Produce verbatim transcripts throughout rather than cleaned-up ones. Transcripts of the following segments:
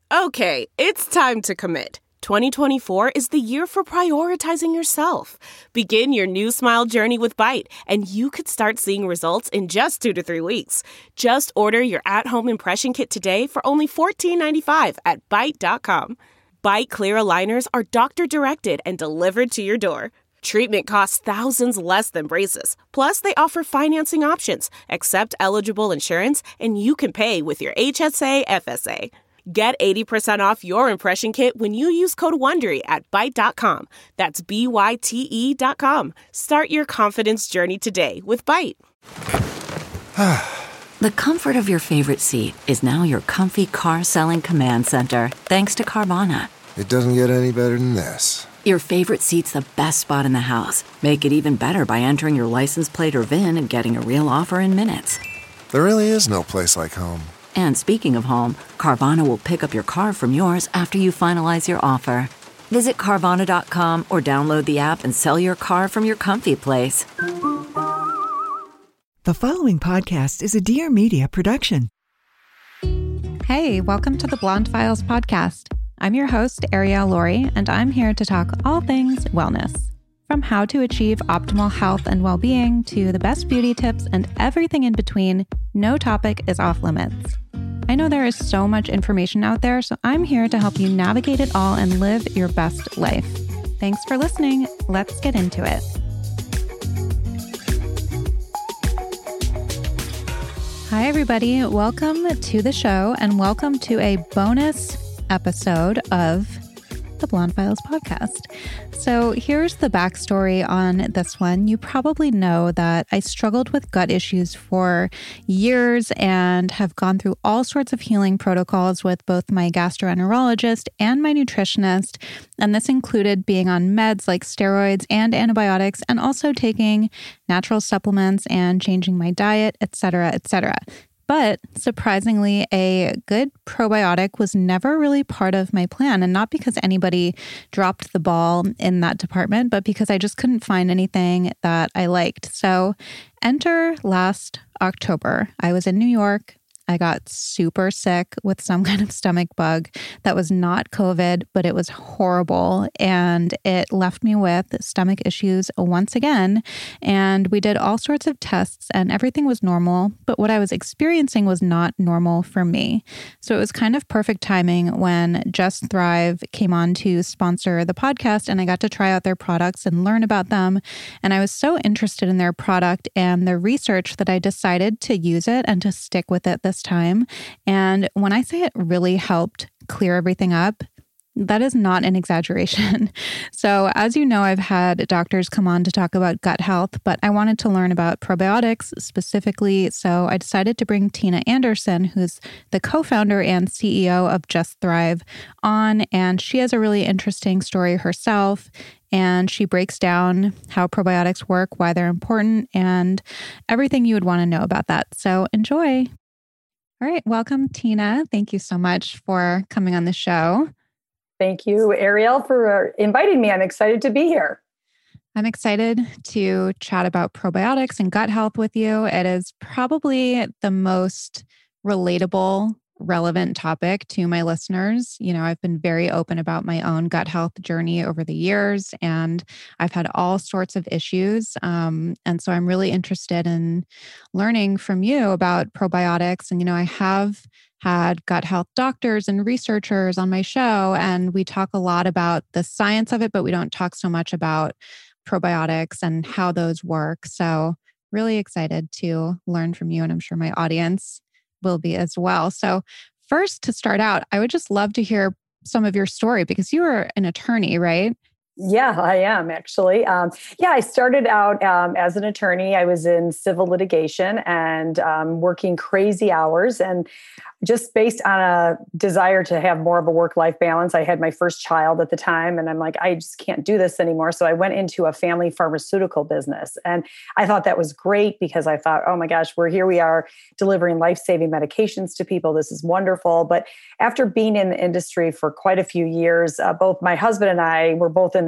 Okay, it's time to commit. twenty twenty-four is the year for prioritizing yourself. Begin your new smile journey with Byte, and you could start seeing results in just two to three weeks. Just order your at-home impression kit today for only fourteen ninety-five at byte dot com. Byte clear aligners are doctor-directed and delivered to your door. Treatment costs thousands less than braces. Plus, they offer financing options, accept eligible insurance, and you can pay with your H S A F S A. Get eighty percent off your impression kit when you use code WONDERY at byte dot com. That's B Y T E dot com. Start your confidence journey today with Byte. The comfort of your favorite seat is now your comfy car selling command center, thanks to Carvana. It doesn't get any better than this. Your favorite seat's the best spot in the house. Make it even better by entering your license plate or V I N and getting a real offer in minutes. There really is no place like home. And speaking of home, Carvana will pick up your car from yours after you finalize your offer. Visit Carvana dot com or download the app and sell your car from your comfy place. The following podcast is a Dear Media production. Hey, welcome to the Blonde Files podcast. I'm your host, Ariel Laurie, and I'm here to talk all things wellness. From how to achieve optimal health and well-being to the best beauty tips and everything in between, no topic is off limits. I know there is so much information out there, so I'm here to help you navigate it all and live your best life. Thanks for listening. Let's get into it. Hi, everybody. Welcome to the show and welcome to a bonus episode of the Blonde Files podcast. So here's the backstory on this one. You probably know that I struggled with gut issues for years and have gone through all sorts of healing protocols with both my gastroenterologist and my nutritionist. And this included being on meds like steroids and antibiotics, and also taking natural supplements and changing my diet, et cetera, et cetera. But surprisingly, a good probiotic was never really part of my plan. And not because anybody dropped the ball in that department, but because I just couldn't find anything that I liked. So enter last October. I was in New York. I got super sick with some kind of stomach bug that was not COVID, but it was horrible. And it left me with stomach issues once again. And we did all sorts of tests and everything was normal. But what I was experiencing was not normal for me. So it was kind of perfect timing when Just Thrive came on to sponsor the podcast, and I got to try out their products and learn about them. And I was so interested in their product and the research that I decided to use it and to stick with it this time. And when I say it really helped clear everything up, that is not an exaggeration. So as you know, I've had doctors come on to talk about gut health, but I wanted to learn about probiotics specifically. So I decided to bring Tina Anderson, who's the co-founder and C E O of Just Thrive, on. And she has a really interesting story herself. And she breaks down how probiotics work, why they're important, and everything you would want to know about that. So enjoy. All right. Welcome, Tina. Thank you so much for coming on the show. Thank you, Ariel, for inviting me. I'm excited to be here. I'm excited to chat about probiotics and gut health with you. It is probably the most relatable, relevant topic to my listeners. You know, I've been very open about my own gut health journey over the years, and I've had all sorts of issues. Um, and so I'm really interested in learning from you about probiotics. And, you know, I have had gut health doctors and researchers on my show, and we talk a lot about the science of it, but we don't talk so much about probiotics and how those work. So really excited to learn from you, and I'm sure my audience will be as well. So first, to start out, I would just love to hear some of your story, because you were an attorney, right? Yeah, I am actually. Um, yeah, I started out um, as an attorney. I was in civil litigation and um, working crazy hours, and just based on a desire to have more of a work-life balance. I had my first child at the time, and I'm like, I just can't do this anymore. So I went into a family pharmaceutical business, and I thought that was great because I thought, oh my gosh, we're here. We are delivering life-saving medications to people. This is wonderful. But after being in the industry for quite a few years, uh, both my husband and I were both in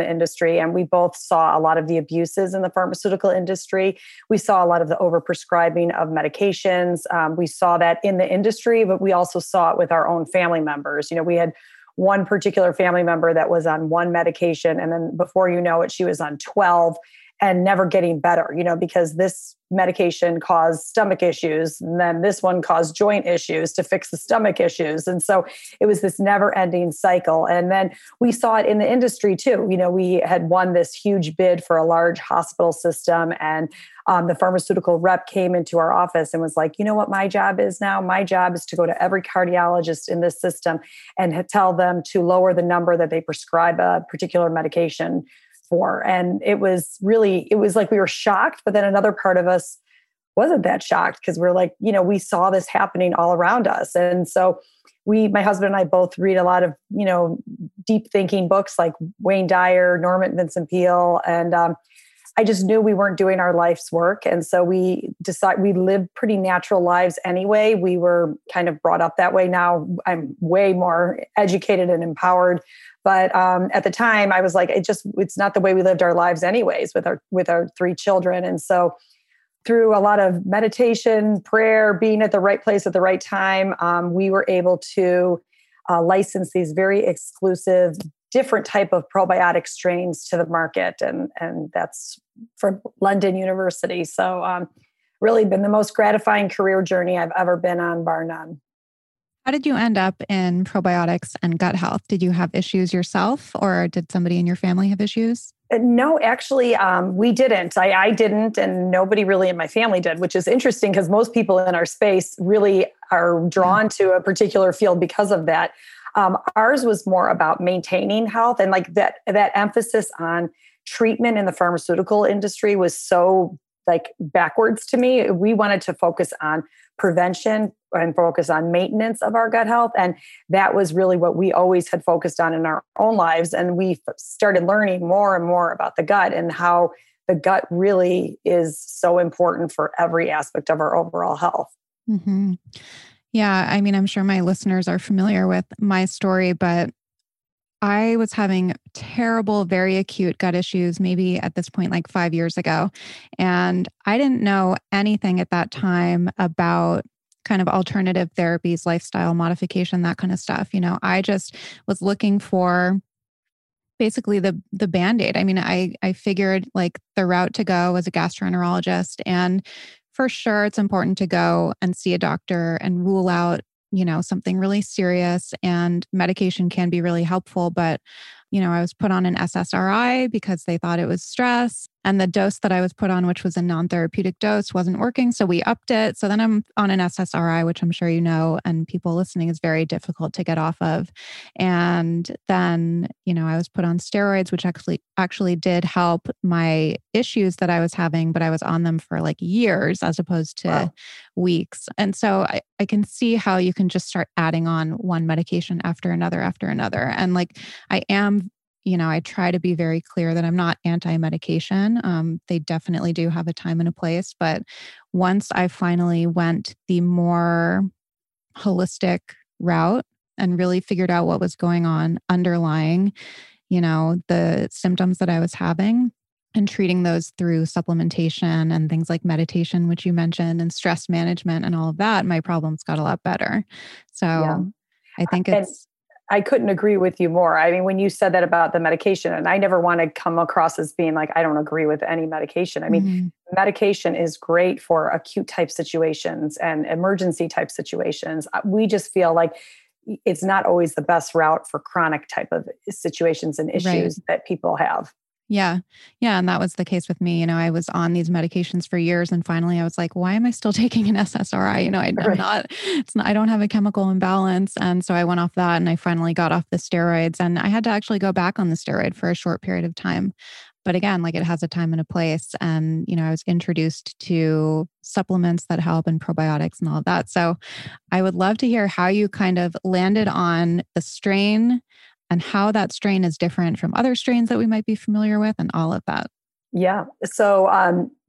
the industry, and we both saw a lot of the abuses in the pharmaceutical industry. We saw a lot of the overprescribing of medications. Um, we saw that in the industry, but we also saw it with our own family members. You know, we had one particular family member that was on one medication, and then before you know it, she was on twelve and never getting better, you know, because this medication caused stomach issues, and then this one caused joint issues to fix the stomach issues. And so it was this never ending cycle. And then we saw it in the industry too. You know, we had won this huge bid for a large hospital system, and um, the pharmaceutical rep came into our office and was like, you know what my job is now? My job is to go to every cardiologist in this system and tell them to lower the number that they prescribe a particular medication for. And it was really, it was like we were shocked, but then another part of us wasn't that shocked because we're like, you know, we saw this happening all around us. And so we, my husband and I both read a lot of, you know, deep thinking books like Wayne Dyer, Norman Vincent Peale. And um, I just knew we weren't doing our life's work. And so we decided we lived pretty natural lives anyway. We were kind of brought up that way. Now I'm way more educated and empowered. But um, at the time I was like, it just, it's not the way we lived our lives anyways with our, with our three children. And so through a lot of meditation, prayer, being at the right place at the right time, um, we were able to uh, license these very exclusive, different type of probiotic strains to the market. And, and that's from London University. So um, really been the most gratifying career journey I've ever been on, bar none. How did you end up in probiotics and gut health? Did you have issues yourself, or did somebody in your family have issues? No, actually, um, we didn't. I, I didn't, and nobody really in my family did, which is interesting because most people in our space really are drawn to a particular field because of that. Um, ours was more about maintaining health, and like that, that emphasis on treatment in the pharmaceutical industry was so like backwards to me. We wanted to focus on prevention and focus on maintenance of our gut health. And that was really what we always had focused on in our own lives. And we started learning more and more about the gut and how the gut really is so important for every aspect of our overall health. Mm-hmm. Yeah. I mean, I'm sure my listeners are familiar with my story, but I was having terrible, very acute gut issues, maybe at this point, like five years ago. And I didn't know anything at that time about kind of alternative therapies, lifestyle modification, that kind of stuff. You know, I just was looking for basically the the Band-Aid. I mean, I I figured like the route to go was a gastroenterologist. And for sure, it's important to go and see a doctor and rule out, you know, something really serious, and medication can be really helpful. But, you know, I was put on an S S R I because they thought it was stress. And the dose that I was put on, which was a non-therapeutic dose, wasn't working. So we upped it. So then I'm on an S S R I, which I'm sure you know, and people listening, is very difficult to get off of. And then, you know, I was put on steroids, which actually actually did help my issues that I was having, but I was on them for like years as opposed to wow. weeks. And so I, I can see how you can just start adding on one medication after another, after another. And like, I am You know, I try to be very clear that I'm not anti-medication. Um, they definitely do have a time and a place. But once I finally went the more holistic route and really figured out what was going on underlying, you know, the symptoms that I was having, and treating those through supplementation and things like meditation, which you mentioned, and stress management and all of that, my problems got a lot better. So yeah. I think it's... And- I couldn't agree with you more. I mean, when you said that about the medication, and I never want to come across as being like, I don't agree with any medication. I mean, mm-hmm. medication is great for acute type situations and emergency type situations. We just feel like it's not always the best route for chronic type of situations and issues right. that people have. Yeah. Yeah. And that was the case with me. You know, I was on these medications for years, and finally I was like, why am I still taking an S S R I? You know, I, I'm not, it's not, I don't have a chemical imbalance. And so I went off that, and I finally got off the steroids, and I had to actually go back on the steroid for a short period of time. But again, like it has a time and a place. And, you know, I was introduced to supplements that help, and probiotics and all of that. So I would love to hear how you kind of landed on the strain and how that strain is different from other strains that we might be familiar with, and all of that. Yeah. So um,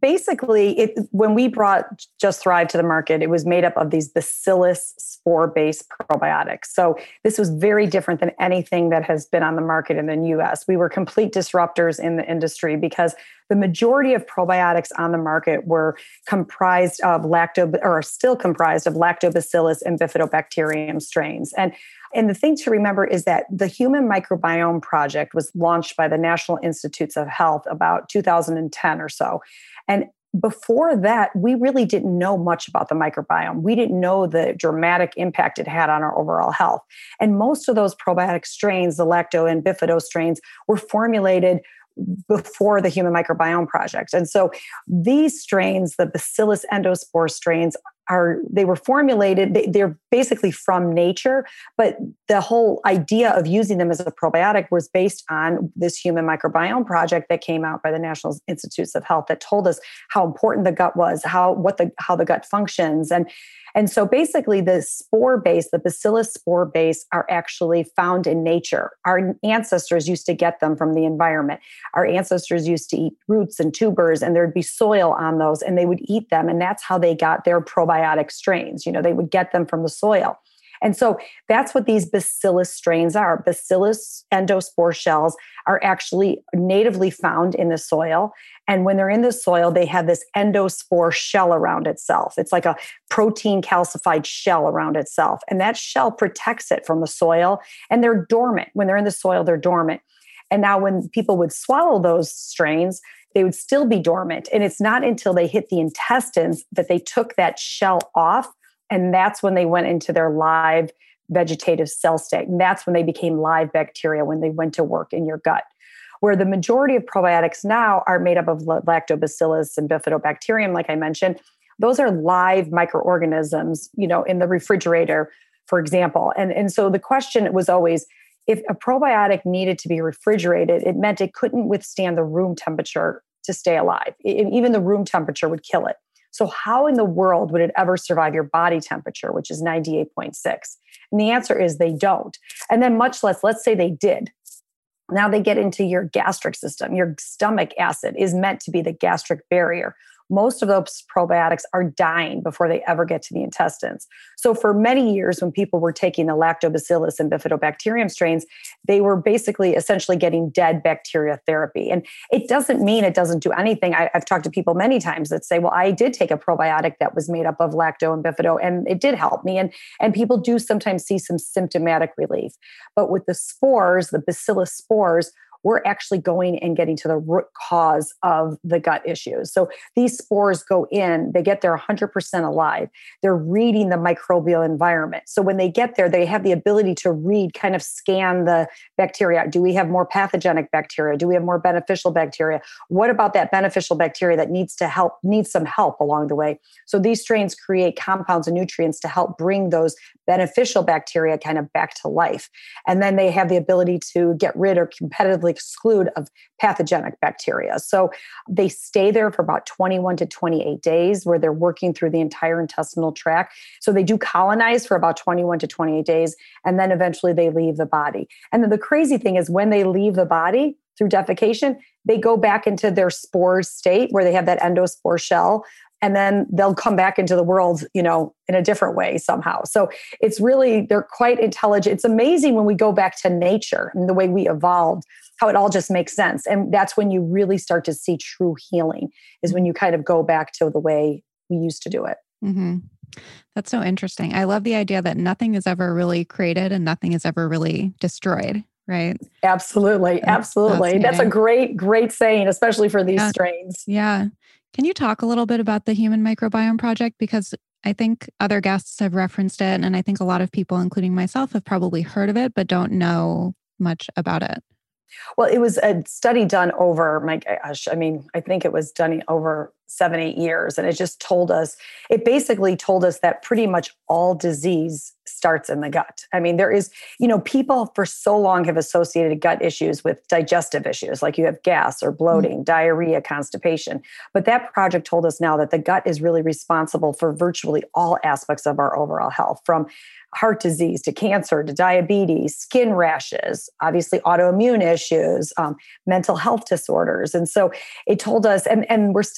basically, it, when we brought Just Thrive to the market, it was made up of these bacillus spore-based probiotics. So this was very different than anything that has been on the market in the U S. We were complete disruptors in the industry because the majority of probiotics on the market were comprised of lacto, or are still comprised of lactobacillus and bifidobacterium strains. And And the thing to remember is that the Human Microbiome Project was launched by the National Institutes of Health about two thousand ten or so. And before that, we really didn't know much about the microbiome. We didn't know the dramatic impact it had on our overall health. And most of those probiotic strains, the lacto and bifido strains, were formulated before the Human Microbiome Project. And so these strains, the Bacillus endospore strains, are they were formulated, they, they're basically from nature, but the whole idea of using them as a probiotic was based on this Human Microbiome Project that came out by the National Institutes of Health that told us how important the gut was, how what the how the gut functions. And And so basically the spore base, the bacillus spore base, are actually found in nature. Our ancestors used to get them from the environment. Our ancestors used to eat roots and tubers, and there'd be soil on those, and they would eat them. And that's how they got their probiotic strains. You know, they would get them from the soil. And so that's what these bacillus strains are. Bacillus endospore shells are actually natively found in the soil. And when they're in the soil, they have this endospore shell around itself. It's like a protein calcified shell around itself. And that shell protects it from the soil. And they're dormant. When they're in the soil, they're dormant. And now when people would swallow those strains, they would still be dormant. And it's not until they hit the intestines that they took that shell off. And that's when they went into their live vegetative cell state. And that's when they became live bacteria, when they went to work in your gut. Where the majority of probiotics now are made up of lactobacillus and bifidobacterium, like I mentioned. Those are live microorganisms, you know, in the refrigerator, for example. And, and so the question was always, if a probiotic needed to be refrigerated, it meant it couldn't withstand the room temperature to stay alive. It, even the room temperature would kill it. So how in the world would it ever survive your body temperature, which is ninety-eight point six? And the answer is they don't. And then much less, let's say they did. Now they get into your gastric system. Your stomach acid is meant to be the gastric barrier. Most of those probiotics are dying before they ever get to the intestines. So for many years, when people were taking the lactobacillus and bifidobacterium strains, they were basically essentially getting dead bacteria therapy. And it doesn't mean it doesn't do anything. I, I've talked to people many times that say, well, I did take a probiotic that was made up of lacto and bifido, and it did help me. And, and people do sometimes see some symptomatic relief. But with the spores, the bacillus spores, we're actually going and getting to the root cause of the gut issues. So these spores go in, they get there one hundred percent alive. They're reading the microbial environment. So when they get there, they have the ability to read, kind of scan the bacteria. Do we have more pathogenic bacteria? Do we have more beneficial bacteria? What about that beneficial bacteria that needs to help, needs some help along the way? So these strains create compounds and nutrients to help bring those beneficial bacteria kind of back to life. And then they have the ability to get rid or competitively exclude of pathogenic bacteria. So they stay there for about twenty-one to twenty-eight days where they're working through the entire intestinal tract. So they do colonize for about twenty-one to twenty-eight days, and then eventually they leave the body. And then the crazy thing is when they leave the body through defecation, they go back into their spore state where they have that endospore shell. And then they'll come back into the world, you know, in a different way somehow. So it's really, they're quite intelligent. It's amazing when we go back to nature and the way we evolved, how it all just makes sense. And that's when you really start to see true healing, is when you kind of go back to the way we used to do it. Mm-hmm. That's so interesting. I love the idea that nothing is ever really created and nothing is ever really destroyed, right? Absolutely. That's absolutely. That's a great, great saying, especially for these yeah. strains. Yeah. Can you talk a little bit about the Human Microbiome Project? Because I think other guests have referenced it, and I think a lot of people, including myself, have probably heard of it, but don't know much about it. Well, it was a study done over, my gosh, I mean, I think it was done over seven, eight years. And it just told us, it basically told us that pretty much all disease starts in the gut. I mean, there is, you know, people for so long have associated gut issues with digestive issues, like you have gas or bloating, mm-hmm. diarrhea, constipation. But that project told us now that the gut is really responsible for virtually all aspects of our overall health, from heart disease to cancer to diabetes, skin rashes, obviously autoimmune issues, um, mental health disorders. And so it told us, and, and we're still finding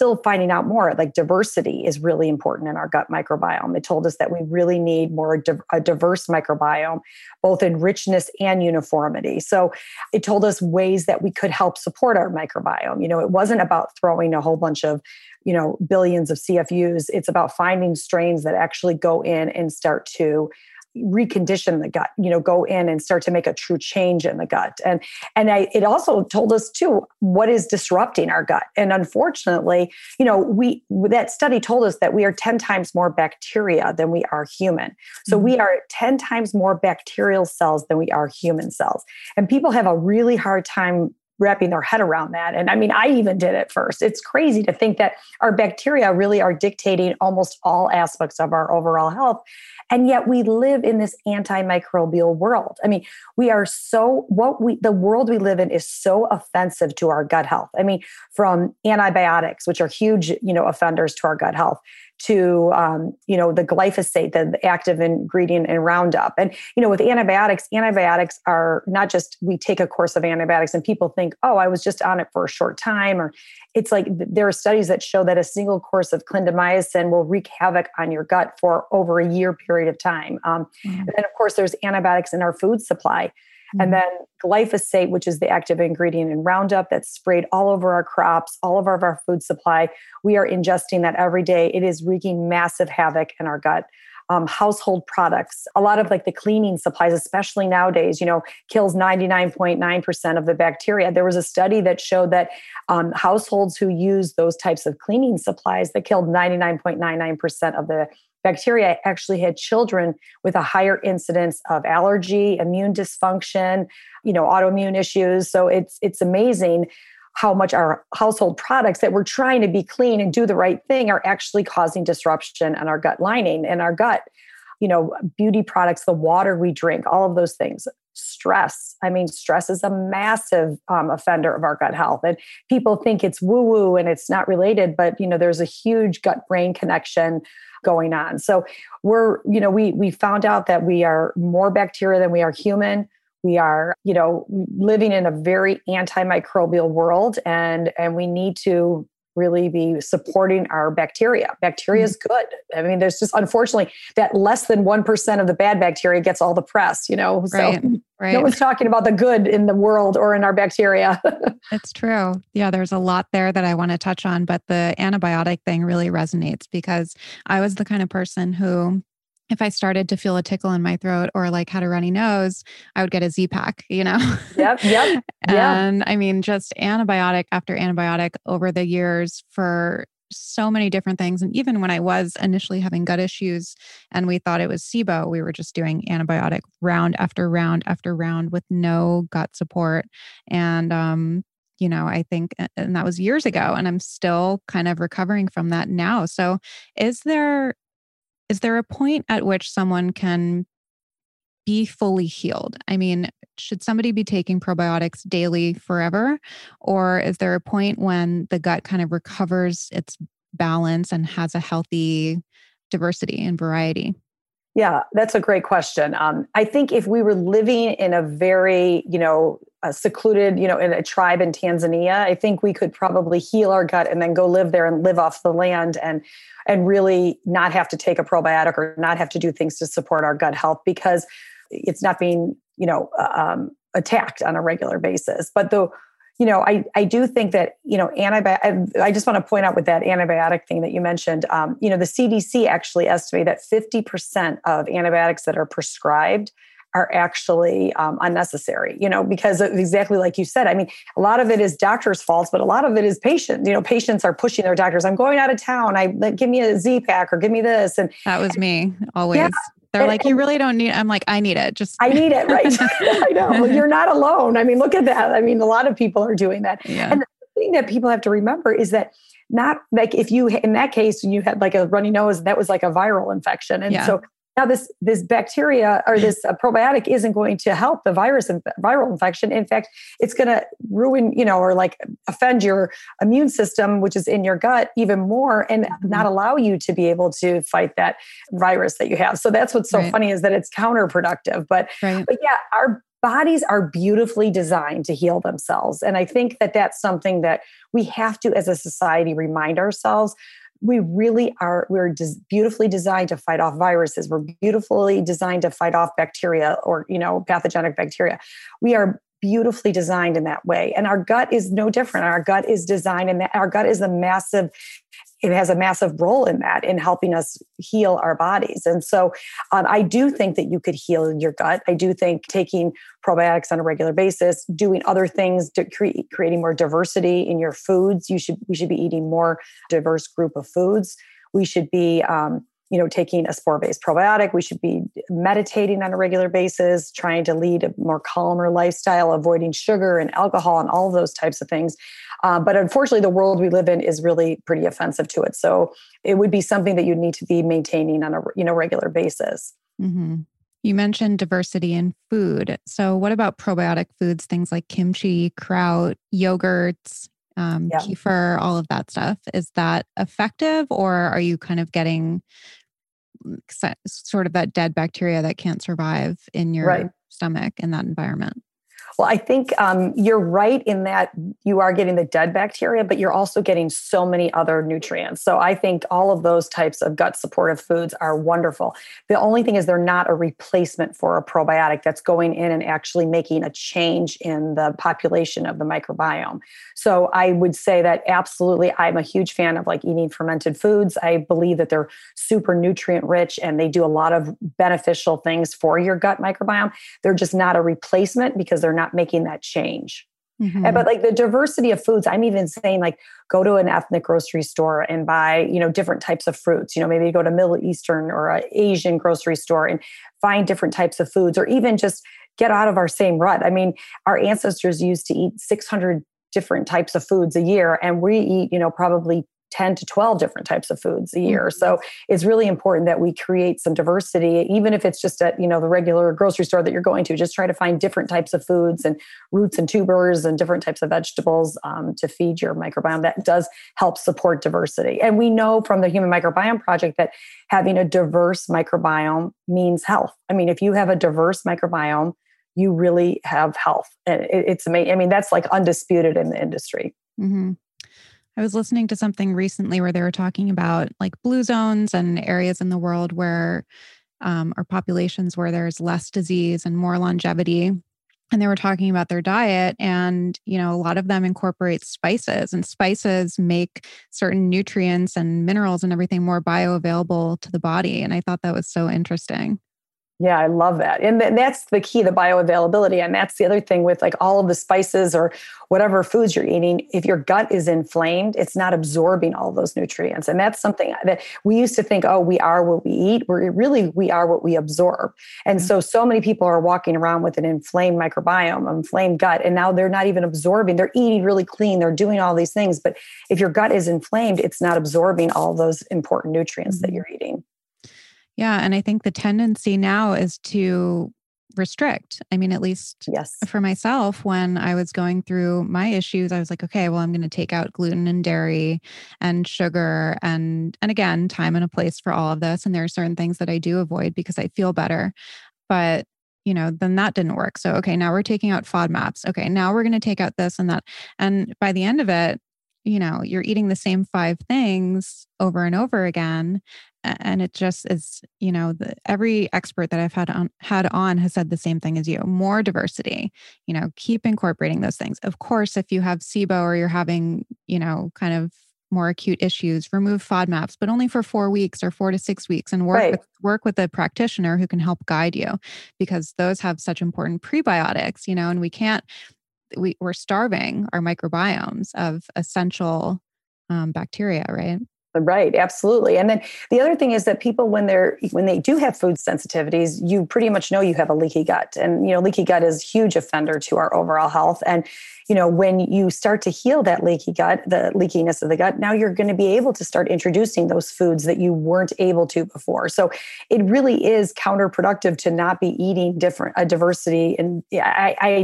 finding out more, like diversity is really important in our gut microbiome. It told us that we really need more di- a diverse microbiome, both in richness and uniformity. So it told us ways that we could help support our microbiome. You know, it wasn't about throwing a whole bunch of, you know, billions of C F Us. It's about finding strains that actually go in and start to recondition the gut, you know, go in and start to make a true change in the gut. And, and I, it also told us too, what is disrupting our gut. And unfortunately, you know, we, that study told us that we are ten times more bacteria than we are human. So mm-hmm. we are ten times more bacterial cells than we are human cells. And people have a really hard time wrapping their head around that. And I mean, I even did it first. It's crazy to think that our bacteria really are dictating almost all aspects of our overall health. And yet we live in this antimicrobial world. I mean, we are so, what we, the world we live in is so offensive to our gut health. I mean, from antibiotics, which are huge, you know, offenders to our gut health, to, um, you know, the glyphosate, the, the active ingredient in Roundup. And, you know, with antibiotics, antibiotics are not just, we take a course of antibiotics and people think, oh, I was just on it for a short time. Or it's like, there are studies that show that a single course of clindamycin will wreak havoc on your gut for over a year period of time. Um, mm-hmm. And then of course there's antibiotics in our food supply. And then glyphosate, which is the active ingredient in Roundup that's sprayed all over our crops, all over our food supply. We are ingesting that every day. It is wreaking massive havoc in our gut. Um, household products, a lot of like the cleaning supplies, especially nowadays, you know, kills ninety-nine point nine percent of the bacteria. There was a study that showed that um, households who use those types of cleaning supplies that killed ninety-nine point nine nine percent of the bacteria actually had children with a higher incidence of allergy, immune dysfunction, you know, autoimmune issues. So it's it's amazing how much our household products that we're trying to be clean and do the right thing are actually causing disruption in our gut lining and our gut. You know, beauty products, the water we drink, all of those things. Stress. I mean, stress is a massive um, offender of our gut health. And people think it's woo-woo and it's not related, but, you know, there's a huge gut-brain connection going on. So we're, you know, we we found out that we are more bacteria than we are human. We are, you know, living in a very antimicrobial world, and and we need to really be supporting our bacteria. Bacteria is good. I mean, there's just, unfortunately, that less than one percent of the bad bacteria gets all the press, you know, so right, right. No one's talking about the good in the world or in our bacteria. It's true. Yeah, there's a lot there that I want to touch on, but the antibiotic thing really resonates because I was the kind of person who, if I started to feel a tickle in my throat or like had a runny nose, I would get a Z-Pak, you know? Yep, yep. And yeah. I mean, just antibiotic after antibiotic over the years for so many different things. And even when I was initially having gut issues and we thought it was SIBO, we were just doing antibiotic round after round after round with no gut support. And, um, you know, I think, and that was years ago, and I'm still kind of recovering from that now. So is there Is there a point at which someone can be fully healed? I mean, should somebody be taking probiotics daily forever? Or is there a point when the gut kind of recovers its balance and has a healthy diversity and variety? Yeah, that's a great question. Um, I think if we were living in a very, you know, a secluded, you know, in a tribe in Tanzania, I think we could probably heal our gut and then go live there and live off the land and and really not have to take a probiotic or not have to do things to support our gut health because it's not being, you know, um, attacked on a regular basis. But the You know, I, I do think that, you know, antibiotic, I just want to point out with that antibiotic thing that you mentioned, um, you know, the C D C actually estimated that fifty percent of antibiotics that are prescribed are actually um, unnecessary, you know, because of exactly like you said. I mean, a lot of it is doctors' faults, but a lot of it is patients. You know, patients are pushing their doctors. I'm going out of town. I give me a Z-Pak or give me this. And that was me always. Yeah. They're and, like, you really don't need, I'm like, I need it. Just I need it. Right. I know. Well, you're not alone. I mean, look at that. I mean, a lot of people are doing that. Yeah. And the thing that people have to remember is that not like if you, in that case, you had like a runny nose, that was like a viral infection. And yeah. so now this, this bacteria or this uh, probiotic isn't going to help the virus and viral infection. In fact, it's going to ruin, you know, or like offend your immune system, which is in your gut even more and mm-hmm. not allow you to be able to fight that virus that you have. So that's what's so right. funny is that it's counterproductive. But, right. but yeah, our bodies are beautifully designed to heal themselves. And I think that that's something that we have to, as a society, remind ourselves. We really are, we're des- beautifully designed to fight off viruses. We're beautifully designed to fight off bacteria or, you know, pathogenic bacteria. We are beautifully designed in that way. And our gut is no different. Our gut is designed, and our gut is a massive, it has a massive role in that, in helping us heal our bodies. And so um, I do think that you could heal your gut. I do think taking probiotics on a regular basis, doing other things to create, creating more diversity in your foods. You should, we should be eating more diverse group of foods. We should be, um, you know, taking a spore-based probiotic. We should be meditating on a regular basis, trying to lead a more calmer lifestyle, avoiding sugar and alcohol and all of those types of things. Uh, but unfortunately, the world we live in is really pretty offensive to it. So it would be something that you need to be maintaining on a, you know, regular basis. Mm-hmm. You mentioned diversity in food. So what about probiotic foods, things like kimchi, kraut, yogurts, um, yeah. kefir, all of that stuff? Is that effective, or are you kind of getting sort of that dead bacteria that can't survive in your right. stomach in that environment? Well, I think um, you're right in that you are getting the dead bacteria, but you're also getting so many other nutrients. So I think all of those types of gut supportive foods are wonderful. The only thing is they're not a replacement for a probiotic that's going in and actually making a change in the population of the microbiome. So I would say that absolutely, I'm a huge fan of like eating fermented foods. I believe that they're super nutrient rich and they do a lot of beneficial things for your gut microbiome. They're just not a replacement because they're not making that change. Mm-hmm. And, but like the diversity of foods, I'm even saying like go to an ethnic grocery store and buy, you know, different types of fruits. You know, maybe go to Middle Eastern or an Asian grocery store and find different types of foods, or even just get out of our same rut. I mean, our ancestors used to eat six hundred different types of foods a year, and we eat, you know, probably ten to twelve different types of foods a year. Mm-hmm. So it's really important that we create some diversity, even if it's just at, you know, the regular grocery store that you're going to. Just try to find different types of foods and roots and tubers and different types of vegetables um, to feed your microbiome. That does help support diversity. And we know from the Human Microbiome Project that having a diverse microbiome means health. I mean, if you have a diverse microbiome, you really have health. And it, it's amazing. I mean, that's like undisputed in the industry. Mm-hmm. I was listening to something recently where they were talking about like blue zones and areas in the world where um, are populations where there's less disease and more longevity. And they were talking about their diet, and, you know, a lot of them incorporate spices, and spices make certain nutrients and minerals and everything more bioavailable to the body. And I thought that was so interesting. Yeah, I love that. And th- that's the key, the bioavailability. And that's the other thing with like all of the spices or whatever foods you're eating. If your gut is inflamed, it's not absorbing all those nutrients. And that's something that we used to think, oh, we are what we eat. We're really, we are what we absorb. And mm-hmm. so, so many people are walking around with an inflamed microbiome, inflamed gut, and now they're not even absorbing. They're eating really clean. They're doing all these things. But if your gut is inflamed, it's not absorbing all those important nutrients mm-hmm. that you're eating. Yeah. And I think the tendency now is to restrict. I mean, at least yes. for myself, when I was going through my issues, I was like, okay, well, I'm going to take out gluten and dairy and sugar. And, and again, time and a place for all of this. And there are certain things that I do avoid because I feel better. But, you know, then that didn't work. So, okay, now we're taking out FODMAPs. Okay, now we're going to take out this and that. And by the end of it, you know, you're eating the same five things over and over again. And it just is, you know, the, every expert that I've had on, had on has said the same thing as you. More diversity, you know, keep incorporating those things. Of course, if you have S I B O or you're having, you know, kind of more acute issues, remove FODMAPs, but only for four weeks or four to six weeks and work, right. with, work with a practitioner who can help guide you, because those have such important prebiotics, you know, and we can't, we, we're starving our microbiomes of essential um, bacteria, right? Right. Absolutely. And then the other thing is that people, when they're, when they do have food sensitivities, you pretty much know you have a leaky gut. And, you know, leaky gut is a huge offender to our overall health. And, you know, when you start to heal that leaky gut, the leakiness of the gut, now you're going to be able to start introducing those foods that you weren't able to before. So it really is counterproductive to not be eating different, a diversity. And I, I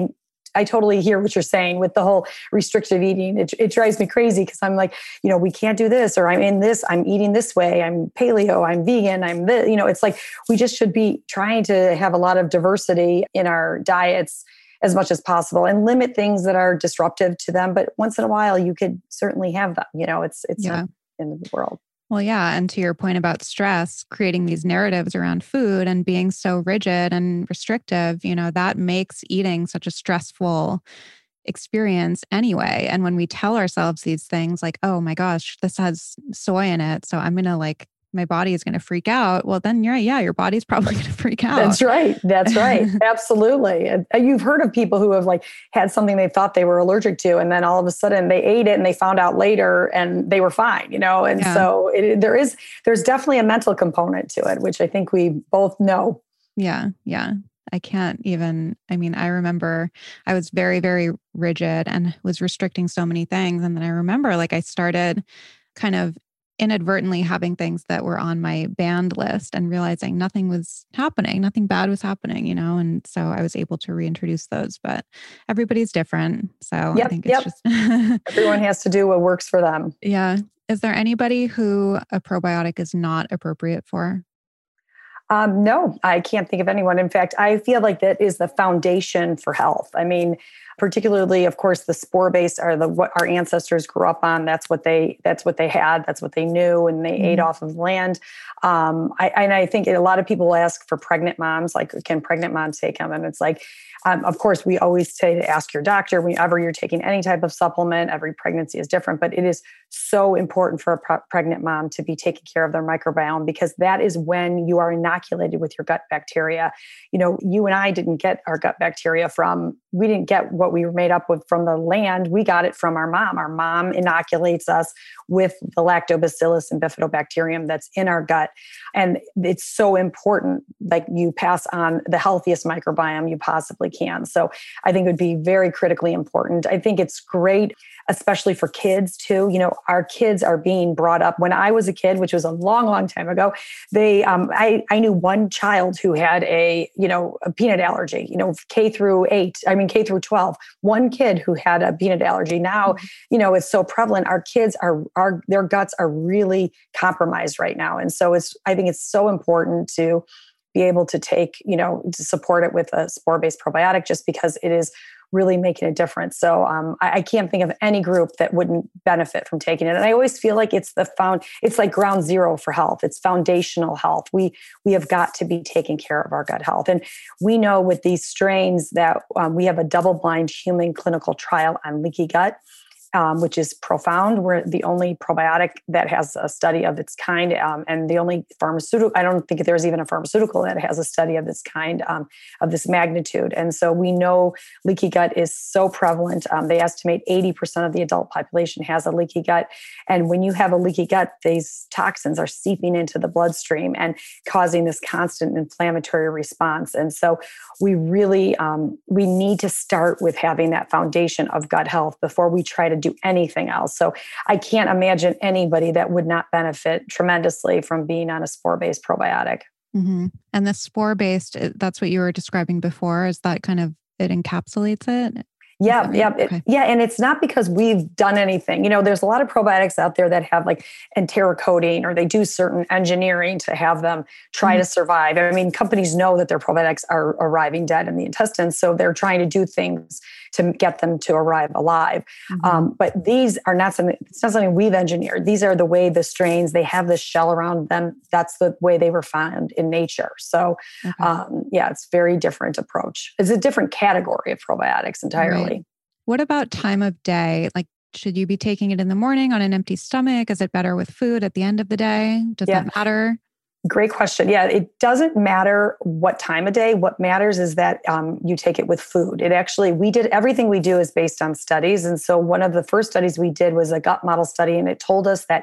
I totally hear what you're saying with the whole restrictive eating. It, it drives me crazy because I'm like, you know, we can't do this, or I'm in this, I'm eating this way, I'm paleo, I'm vegan, I'm this, you know, it's like, we just should be trying to have a lot of diversity in our diets as much as possible and limit things that are disruptive to them. But once in a while, you could certainly have them, you know, it's, it's yeah. not the end of the world. Well, yeah. And to your point about stress, creating these narratives around food and being so rigid and restrictive, you know, that makes eating such a stressful experience anyway. And when we tell ourselves these things like, oh my gosh, this has soy in it, so I'm going to like, my body is going to freak out. Well, then you're right. Yeah, your body's probably going to freak out. That's right. That's right. Absolutely. And you've heard of people who have like had something they thought they were allergic to, and then all of a sudden they ate it and they found out later and they were fine, you know? And yeah. so it, there is, there's definitely a mental component to it, which I think we both know. Yeah. Yeah. I can't even, I mean, I remember I was very, very rigid and was restricting so many things. And then I remember like I started kind of inadvertently having things that were on my banned list and realizing nothing was happening, nothing bad was happening, you know? And so I was able to reintroduce those, but everybody's different. So yep, I think it's yep. just... Everyone has to do what works for them. Yeah. Is there anybody who a probiotic is not appropriate for? Um, no, I can't think of anyone. In fact, I feel like that is the foundation for health. I mean, particularly, of course, the spore-based are the what our ancestors grew up on. That's what they that's what they had. That's what they knew, and they mm-hmm. ate off of land. Um, I, and I think a lot of people ask for pregnant moms, like, can pregnant moms take them? And it's like, um, of course, we always say to ask your doctor whenever you're taking any type of supplement. Every pregnancy is different, but it is so important for a pre- pregnant mom to be taking care of their microbiome, because that is when you are inoculated with your gut bacteria. You know, you and I didn't get our gut bacteria from, we didn't get what we were made up with from the land. We got it from our mom. Our mom inoculates us with the lactobacillus and bifidobacterium that's in our gut. And it's so important, like you pass on the healthiest microbiome you possibly can. So I think it would be very critically important. I think it's great, especially for kids too. You know, our kids are being brought up. When I was a kid, which was a long, long time ago, they, um, I, I knew one child who had a, you know, a peanut allergy, you know, K through eight, I mean, K through twelve, one kid who had a peanut allergy. Now, mm-hmm. you know, it's so prevalent. Our kids are, are, their guts are really compromised right now. And so it's, I think it's so important to be able to take, you know, to support it with a spore-based probiotic, just because it is really making a difference. So um, I, I can't think of any group that wouldn't benefit from taking it. And I always feel like it's the found, it's like ground zero for health. It's foundational health. We we have got to be taking care of our gut health. And we know with these strains that um, we have a double-blind human clinical trial on leaky gut. Um, which is profound. We're the only probiotic that has a study of its kind, um, and the only pharmaceutical, I don't think there's even a pharmaceutical that has a study of this kind, um, of this magnitude. And so we know leaky gut is so prevalent. Um, they estimate eighty percent of the adult population has a leaky gut. And when you have a leaky gut, these toxins are seeping into the bloodstream and causing this constant inflammatory response. And so we really, um, we need to start with having that foundation of gut health before we try to do anything else. So I can't imagine anybody that would not benefit tremendously from being on a spore-based probiotic. Mm-hmm. And the spore-based, that's what you were describing before, is that kind of, it encapsulates it? Yeah, right? yeah, okay. it, yeah. And it's not because we've done anything. You know, there's a lot of probiotics out there that have like enterocoating, or they do certain engineering to have them try mm-hmm. to survive. I mean, companies know that their probiotics are arriving dead in the intestines, so they're trying to do things to get them to arrive alive. Mm-hmm. Um, but these are not something, it's not something we've engineered. These are the way the strains, they have this shell around them. That's the way they were found in nature. So okay. um, yeah, it's very different approach. It's a different category of probiotics entirely. Right. What about time of day? Like, should you be taking it in the morning on an empty stomach? Is it better with food at the end of the day? Does yeah. that matter? Great question. Yeah, it doesn't matter what time of day. What matters is that um, you take it with food. It actually, we did, everything we do is based on studies. And so one of the first studies we did was a gut model study, and it told us that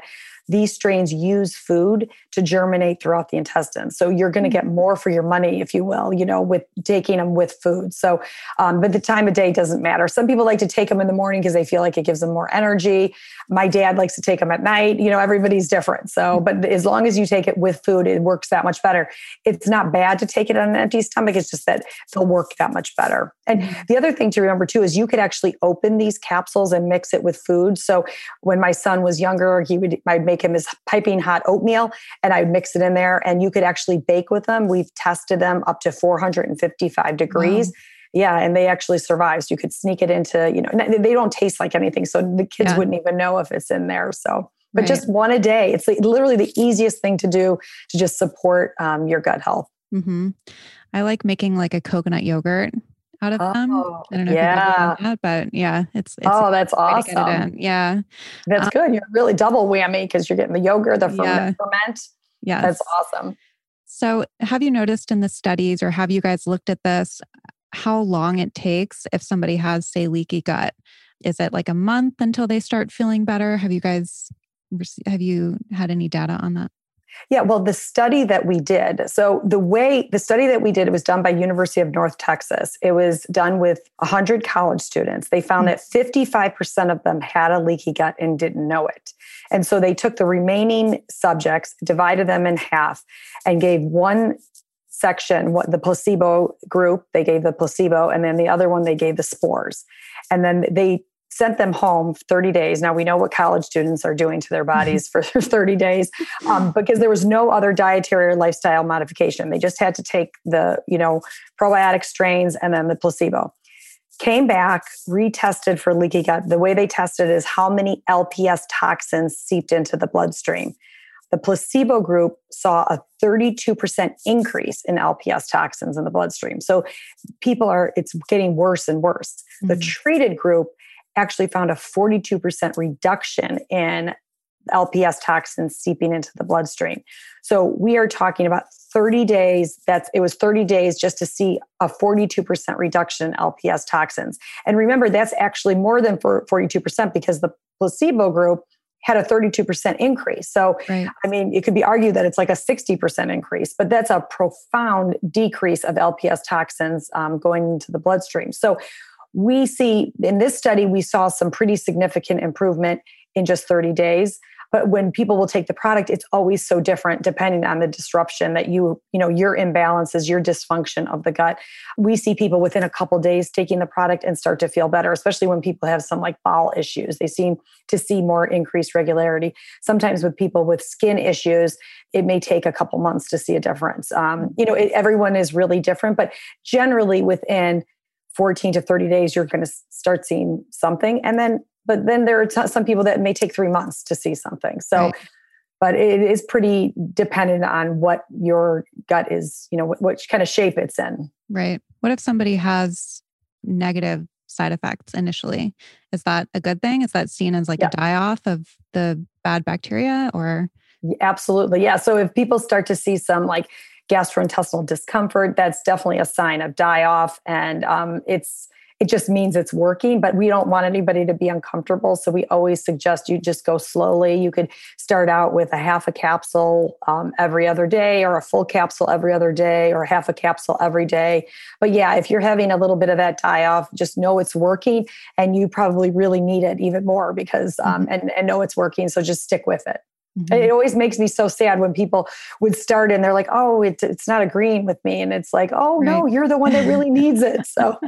these strains use food to germinate throughout the intestine. So you're going to get more for your money, if you will, you know, with taking them with food. So, um, but the time of day doesn't matter. Some people like to take them in the morning because they feel like it gives them more energy. My dad likes to take them at night. You know, everybody's different. So, but as long as you take it with food, it works that much better. It's not bad to take it on an empty stomach. It's just that they'll work that much better. And the other thing to remember too, is you could actually open these capsules and mix it with food. So when my son was younger, he would, I'd make him his piping hot oatmeal and I'd mix it in there, and you could actually bake with them. We've tested them up to four hundred fifty-five degrees. Wow. Yeah. And they actually survive. So you could sneak it into, you know, they don't taste like anything. So the kids yeah. wouldn't even know if it's in there. So, but right. just one a day, it's like literally the easiest thing to do to just support um, your gut health. Mm-hmm. I like making like a coconut yogurt out of oh, them. I don't know yeah. if you've that, but yeah, it's, it's oh, that's awesome. Yeah. That's um, good. You're really double whammy because you're getting the yogurt, the yeah. ferment. Yeah. That's awesome. So have you noticed in the studies, or have you guys looked at this, how long it takes if somebody has, say, leaky gut? Is it like a month until they start feeling better? Have you guys, have you had any data on that? Yeah, well, the study that we did, so the way the study that we did, it was done by University of North Texas. It was done with one hundred college students. They found mm-hmm. that fifty-five percent of them had a leaky gut and didn't know it. And so they took the remaining subjects, divided them in half, and gave one section, what the placebo group, they gave the placebo, and then the other one, they gave the spores. And then they sent them home thirty days. Now we know what college students are doing to their bodies for thirty days um, because there was no other dietary or lifestyle modification. They just had to take the, you know, probiotic strains and then the placebo. Came back, retested for leaky gut. The way they tested is how many L P S toxins seeped into the bloodstream. The placebo group saw a thirty-two percent increase in L P S toxins in the bloodstream. So people are, it's getting worse and worse. Mm-hmm. The treated group actually found a forty-two percent reduction in L P S toxins seeping into the bloodstream. So we are talking about thirty days. That's, it was thirty days just to see a forty-two percent reduction in L P S toxins. And remember, that's actually more than for forty-two percent because the placebo group had a thirty-two percent increase. So, right. I mean, it could be argued that it's like a sixty percent increase, but that's a profound decrease of L P S toxins um, going into the bloodstream. So we see in this study, we saw some pretty significant improvement in just thirty days. But when people will take the product, it's always so different depending on the disruption that you, you know, your imbalances, your dysfunction of the gut. We see people within a couple of days taking the product and start to feel better, especially when people have some like bowel issues. They seem to see more increased regularity. Sometimes with people with skin issues, it may take a couple months to see a difference. Um, you know, it, everyone is really different, but generally within fourteen to thirty days, you're going to start seeing something. And then, but then there are t- some people that may take three months to see something. So, right. But it is pretty dependent on what your gut is, you know, what, what kind of shape it's in. Right. What if somebody has negative side effects initially? Is that a good thing? Is that seen as like yeah. a die-off of the bad bacteria or? Absolutely. Yeah. So if people start to see some like gastrointestinal discomfort, that's definitely a sign of die-off. And um, it's it just means it's working, but we don't want anybody to be uncomfortable. So we always suggest you just go slowly. You could start out with a half a capsule um, every other day, or a full capsule every other day, or half a capsule every day. But yeah, if you're having a little bit of that die-off, just know it's working, and you probably really need it even more because um, and, and know it's working. So just stick with it. Mm-hmm. It always makes me so sad when people would start and they're like, oh, it, it's not agreeing with me. And it's like, oh, right. no, you're the one that really needs it. So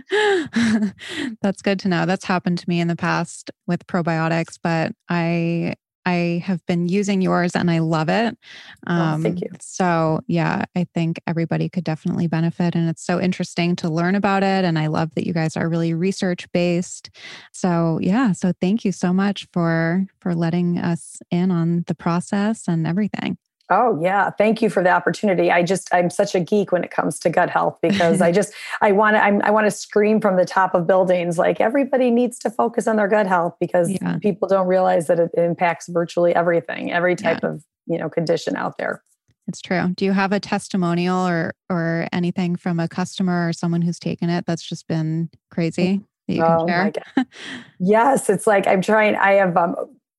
that's good to know. That's happened to me in the past with probiotics, but I I have been using yours and I love it. Um, oh, thank you. So yeah, I think everybody could definitely benefit. And it's so interesting to learn about it. And I love that you guys are really research-based. So yeah, so thank you so much for, for letting us in on the process and everything. Oh yeah. Thank you for the opportunity. I just, I'm such a geek when it comes to gut health because I just, I want to, I'm, I want to scream from the top of buildings. Like everybody needs to focus on their gut health because yeah. people don't realize that it impacts virtually everything, every type yeah. of, you know, condition out there. It's true. Do you have a testimonial or, or anything from a customer or someone who's taken it that's just been crazy that you can oh, share? My God. Yes. It's like, I'm trying, I have, um,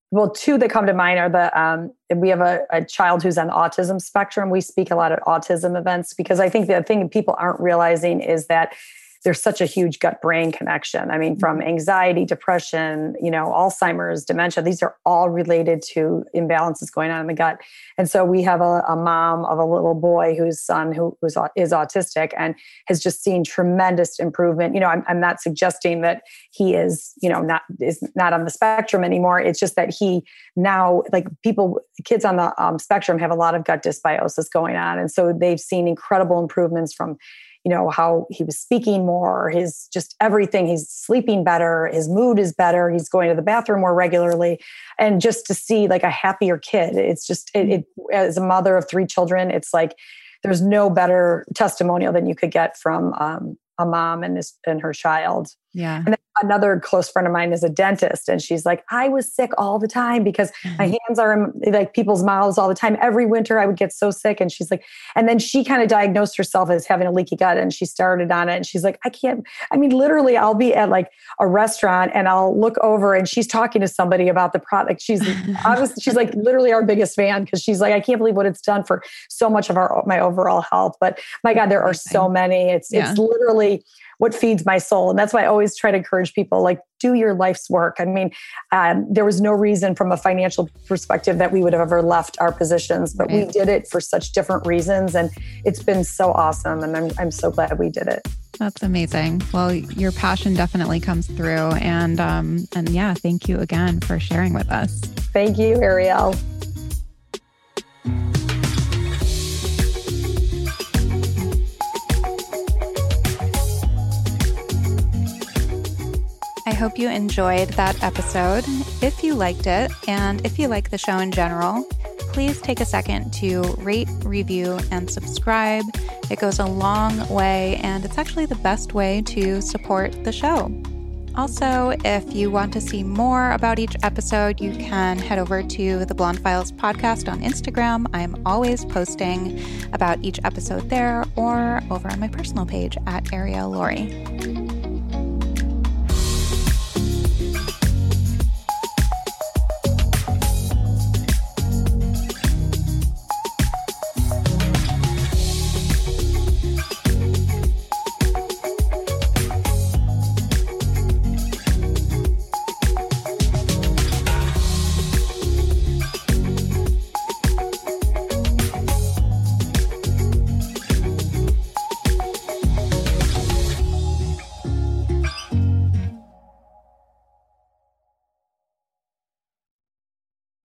well, two that come to mind are the, um, we have a, a child who's on the autism spectrum. We speak a lot at autism events because I think the thing people aren't realizing is that there's such a huge gut-brain connection. I mean, from anxiety, depression, you know, Alzheimer's, dementia, these are all related to imbalances going on in the gut. And so we have a, a mom of a little boy whose son who who's, is autistic and has just seen tremendous improvement. You know, I'm, I'm not suggesting that he is, you know, not is not on the spectrum anymore. It's just that he now, like people, kids on the um, spectrum have a lot of gut dysbiosis going on. And so they've seen incredible improvements from, you know, how he was speaking more, his just everything. He's sleeping better. His mood is better. He's going to the bathroom more regularly. And just to see like a happier kid, it's just, it, it as a mother of three children, it's like, there's no better testimonial than you could get from um, a mom and this, and her child. Yeah. And then another close friend of mine is a dentist. And she's like, I was sick all the time because mm-hmm. my hands are in like people's mouths all the time. Every winter I would get so sick. And she's like, and then she kind of diagnosed herself as having a leaky gut and she started on it. And she's like, I can't, I mean, literally I'll be at like a restaurant and I'll look over and she's talking to somebody about the product. She's, obviously, she's like literally our biggest fan because she's like, I can't believe what it's done for so much of our, my overall health. But my God, there are so many. It's, yeah. it's literally what feeds my soul. And that's why I always try to encourage people, like, do your life's work. I mean, um, there was no reason from a financial perspective that we would have ever left our positions, but right. we did it for such different reasons. And it's been so awesome. And I'm, I'm so glad we did it. That's amazing. Well, your passion definitely comes through. And, um, and yeah, thank you again for sharing with us. Thank you, Ariel. I hope you enjoyed that episode. If you liked it, and if you like the show in general, please take a second to rate, review, and subscribe. It goes a long way, and it's actually the best way to support the show. Also, if you want to see more about each episode, you can head over to the Blonde Files podcast on Instagram. I'm always posting about each episode there, or over on my personal page at Ariel Laurie.